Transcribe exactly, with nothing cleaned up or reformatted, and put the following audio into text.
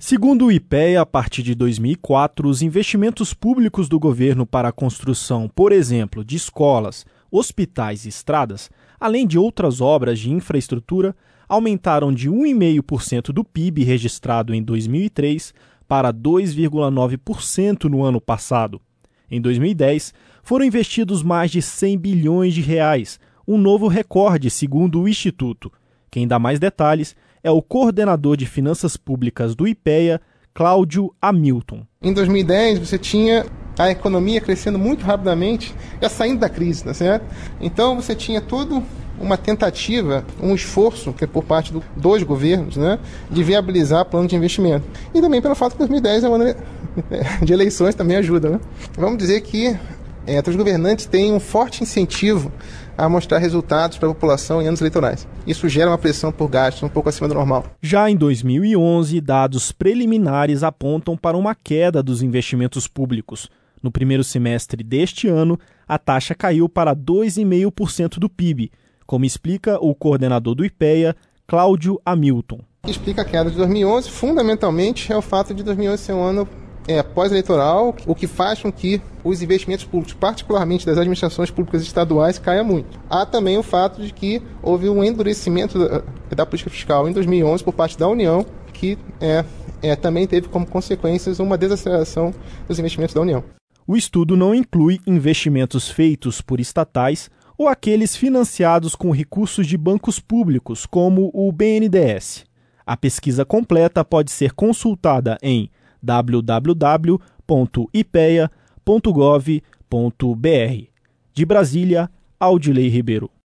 Segundo o IPEA, a partir de dois mil e quatro, os investimentos públicos do governo para a construção, por exemplo, de escolas, hospitais e estradas, além de outras obras de infraestrutura, aumentaram de um vírgula cinco por cento do P I B registrado em dois mil e três para dois vírgula nove por cento no ano passado. Em dois mil e dez, foram investidos mais de cem bilhões de reais, um novo recorde, segundo o Instituto. Quem dá mais detalhes é o coordenador de finanças públicas do IPEA, Cláudio Hamilton. Em dois mil e dez, você tinha a economia crescendo muito rapidamente, já saindo da crise, tá certo? Então você tinha toda uma tentativa, um esforço que é por parte do, dos governos, né, de viabilizar plano de investimento. E também pelo fato que dois mil e dez é um ano de eleições, também ajuda, né? Vamos dizer que é, os governantes têm um forte incentivo a mostrar resultados para a população em anos eleitorais. Isso gera uma pressão por gastos um pouco acima do normal. Já em dois mil e onze, dados preliminares apontam para uma queda dos investimentos públicos. No primeiro semestre deste ano, a taxa caiu para dois vírgula cinco por cento do P I B, como explica o coordenador do IPEA, Cláudio Hamilton. O que explica a queda de dois mil e onze, fundamentalmente, é o fato de dois mil e onze ser um ano é, pós-eleitoral, o que faz com que os investimentos públicos, particularmente das administrações públicas estaduais, caia muito. Há também o fato de que houve um endurecimento da, da política fiscal em dois mil e onze por parte da União, que é, é, também teve como consequências uma desaceleração dos investimentos da União. O estudo não inclui investimentos feitos por estatais ou aqueles financiados com recursos de bancos públicos, como o B N D E S. A pesquisa completa pode ser consultada em w w w ponto ipea ponto gov ponto b r. De Brasília, Audilei Ribeiro.